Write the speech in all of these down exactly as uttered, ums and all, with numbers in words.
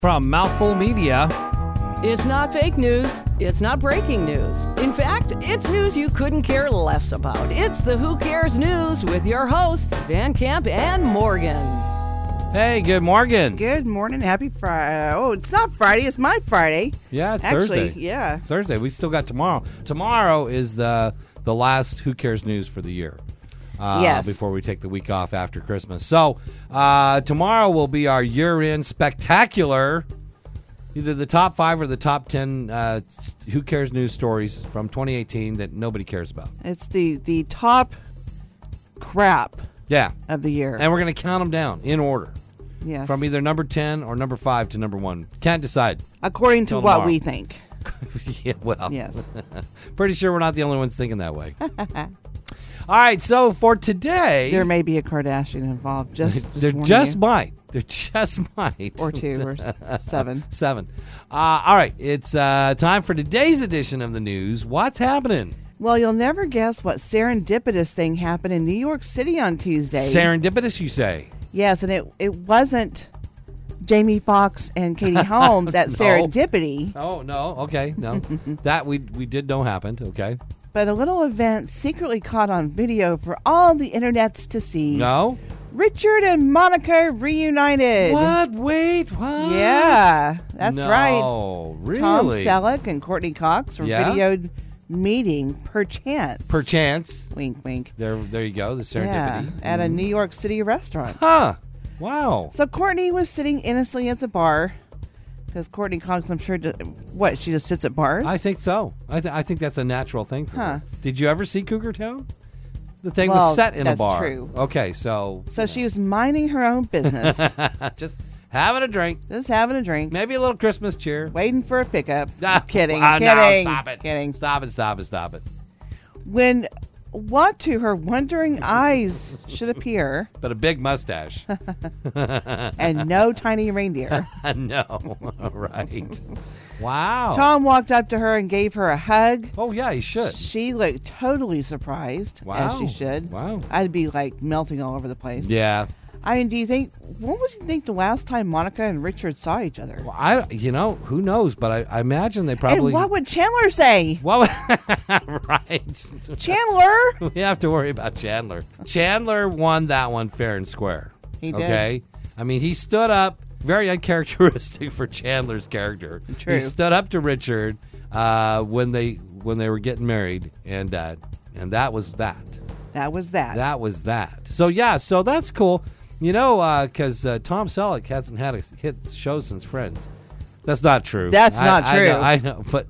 From Mouthful Media. It's not fake news. It's not breaking news. In fact, it's news you couldn't care less about. It's the Who Cares News with your hosts, Van Camp and Morgan. Hey, good morning. Good morning. Happy Friday. Oh, it's not Friday. It's my Friday. Yeah, it's Actually, Thursday. yeah. It's Thursday. We still got tomorrow. Tomorrow is the the last Who Cares News for the year. Uh, Yes. Before we take the week off after Christmas. So uh, tomorrow will be our year-end spectacular, either the top five or the top ten uh, Who Cares News stories from twenty eighteen that nobody cares about. It's the, the top crap Yeah. of the year. And we're going to count them down in order. Yes. From either number ten or number five to number one. Can't decide. According to Till what tomorrow. we think. Yeah, well. Yes. Pretty sure we're not the only ones thinking that way. All right, so for today, There may be a Kardashian involved. Just, there just just warning might. There just might. you. Or two or s- seven. Seven. Uh, all right, it's uh, time for today's edition of the news. What's happening? Well, you'll never guess what serendipitous thing happened in New York City on Tuesday. Serendipitous, you say? Yes, and it, it wasn't Jamie Foxx and Katie Holmes at No. Serendipity, Oh, no. Okay, no. That we we did know happened. Okay. but a little event secretly caught on video for all the internets to see. No? Richard and Monica reunited. What? Wait, what? Yeah, that's no, right. really? Tom Selleck and Courtney Cox were Yeah? videoed meeting perchance. Perchance. Wink, wink. There, there you go. The serendipity. Yeah, at a New York City restaurant. Huh. Wow. So Courtney was sitting innocently at the bar because Courtney Cox, I'm sure, d- what she just sits at bars. I think so. I, th- I think that's a natural thing for Huh. her. Did you ever see Cougar Town? The thing Well, was set in that's a bar. true. Okay, so So she was minding her own business, just having a drink, just having a drink, maybe a little Christmas cheer. waiting for a pickup. Ah, kidding, ah, no, kidding, stop it. kidding. Stop it! Stop it! Stop it! When what to her wondering eyes should appear, But a big mustache. and no tiny reindeer. No, right? Wow. Tom walked up to her and gave her a hug. Oh yeah, he should. She looked totally surprised, Wow. as she should. Wow. I'd be like melting all over the place. Yeah. I mean, do you think, when would you think the last time Monica and Richard saw each other? Well, I you know who knows, but I, I imagine they probably. And what would Chandler say? What? Right. Chandler? We have to worry about Chandler. Chandler won that one fair and square. He did. Okay? I mean, he stood up, very uncharacteristic for Chandler's character. True. He stood up to Richard uh, when they when they were getting married, and uh, and that was that. That was that. That was that. So, yeah, so that's cool. You know, because uh, uh, Tom Selleck hasn't had a hit show since Friends. That's not true. That's I- not I true. know, I know, but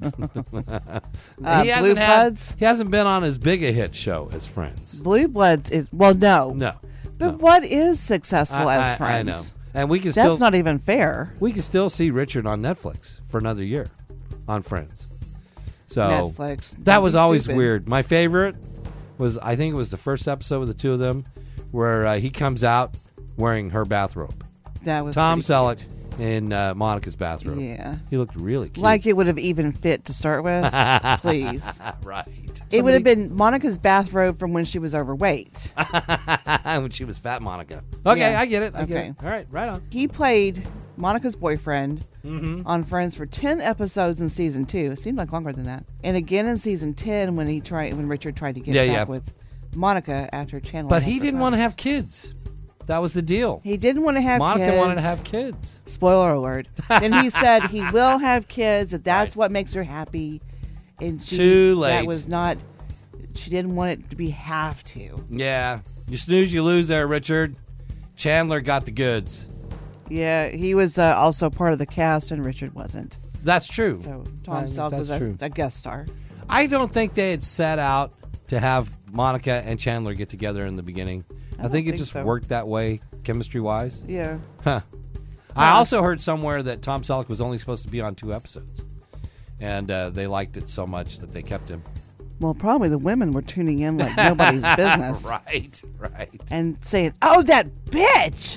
Uh, he Blue hasn't had, Bloods? he hasn't been on as big a hit show as Friends. Blue Bloods is, well, no. No, But no. what is successful I, as I- Friends? I know, and we can That's still not even fair. we can still see Richard on Netflix for another year on Friends. So Netflix. that Don't was be always stupid. weird. My favorite was I think it was the first episode with the two of them where uh, he comes out wearing her bathrobe. That was Tom pretty Selleck in uh, Monica's bathrobe. Yeah. He looked really cute. Like it would have even fit to start with. Please. right. It would have been Monica's bathrobe from when she was overweight. when she was fat Monica. Okay, Yes. I get it. I get Okay. it. All right, right on. He played Monica's boyfriend Mm-hmm. on Friends for ten episodes in season two. It seemed like longer than that. And again in season ten when he tried when Richard tried to get Yeah, back yeah. with Monica after Chandler. But had he didn't want to proposed. have kids. That was the deal. He didn't want to have Monica kids. wanted to have kids. Spoiler alert. Then he said he will have kids. That that's Right. what makes her happy. And she, Too late. That was not. She didn't want it to be have to. Yeah. You snooze, you lose there, Richard. Chandler got the goods. Yeah, he was uh, also part of the cast, and Richard wasn't. That's true. So Tom Uh, Selleck that's was a, true. a guest star. I don't think they had set out to have Monica and Chandler get together in the beginning. I, don't think it think just so. worked that way, chemistry-wise. Yeah. Huh. I also heard somewhere that Tom Selleck was only supposed to be on two episodes. And uh, they liked it so much that they kept him. Well, probably the women were tuning in like nobody's business. Right, right. And saying, "Oh, that bitch!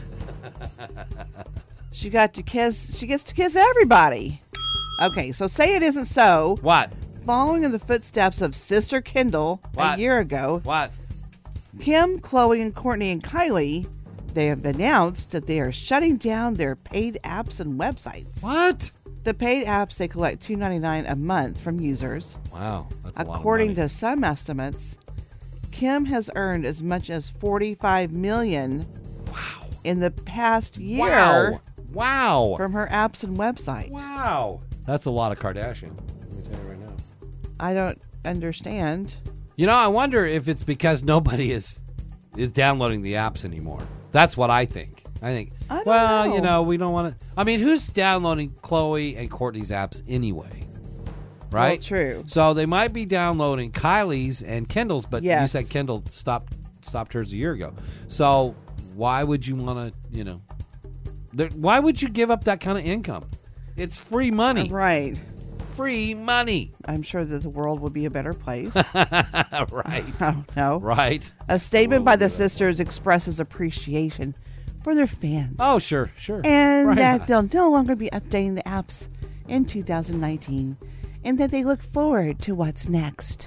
She got to kiss. She gets to kiss everybody." Okay, so say it isn't so. What? Following in the footsteps of Sister Kendall What? a year ago, What? Kim, Chloe, and Courtney and Kylie they have announced that they are shutting down their paid apps and websites. What? The paid apps, they collect two dollars and ninety-nine cents a month from users. Wow, that's a lot of According money. to some estimates, Kim has earned as much as forty-five million dollars Wow. in the past year Wow. Wow. from her apps and website. Wow. That's a lot of Kardashian. Let me tell you right now. I don't understand. You know, I wonder if it's because nobody is is downloading the apps anymore. That's what I think. I think, I don't well, know. you know, we don't want to. I mean, who's downloading Khloe and Kourtney's apps anyway? Right? Well, true. So they might be downloading Kylie's and Kendall's, but you Yes. said Kendall stopped stopped hers a year ago. So why would you want to, you know, there, why would you give up that kind of income? It's free money. Right. Free money. I'm sure that the world would be a better place. Right. I don't know. Right. A statement World by would the be better. sisters expresses appreciation for their fans. Oh, sure, sure. and Right that on. they'll no longer be updating the apps in two thousand nineteen, and that they look forward to what's next.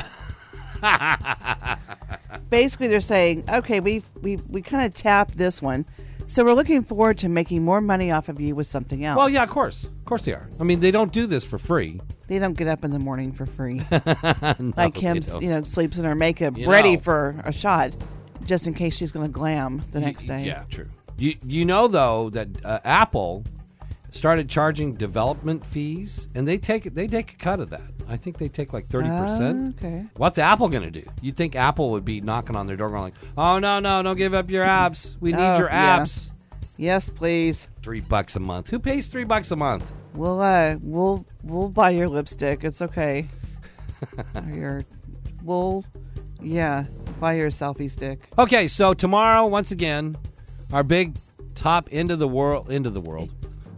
Basically, they're saying, okay, we we we kind of tapped this one, so we're looking forward to making more money off of you with something else. Well, yeah, of course. Of course they are. I mean, they don't do this for free. They don't get up in the morning for free. No, Like they Kim's, don't. you know, sleeps in her makeup, You ready know. for a shot, just in case she's going to glam the next Y- day. Yeah, true. You you know though that uh, Apple started charging development fees, and they take they take a cut of that. I think they take like thirty percent. Ah, okay. What's Apple going to do? You'd think Apple would be knocking on their door, going like, "Oh no, no, don't give up your apps. We need Oh, your yeah. apps." Yes, please. Three bucks a month. Who pays three bucks a month? We'll uh, we'll we'll buy your lipstick. It's okay. Or your, we'll, yeah, buy your selfie stick. Okay, so tomorrow, once again, our big top end of the world, end of the world.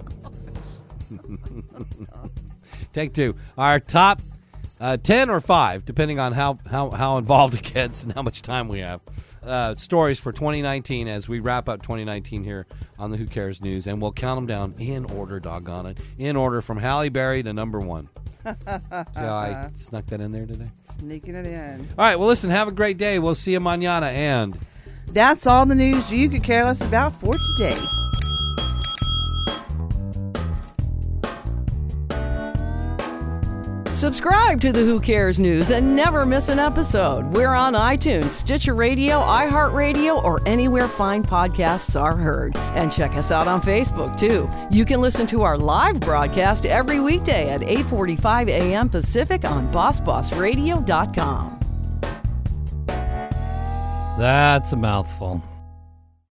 Take two. Our top uh, ten or five, depending on how, how, how involved it gets and how much time we have. Uh, stories for twenty nineteen as we wrap up twenty nineteen here on the Who Cares News, and we'll count them down in order, doggone it, in order from Halle Berry to number one. So I snuck that in there today. Sneaking it in. All right, well, listen, have a great day. We'll see you mañana, and That's all the news you could care less about for today. Subscribe to the Who Cares News and never miss an episode. We're on iTunes, Stitcher Radio, iHeartRadio, or anywhere fine podcasts are heard. And check us out on Facebook, too. You can listen to our live broadcast every weekday at eight forty-five a.m. Pacific on boss boss radio dot com. that's a mouthful.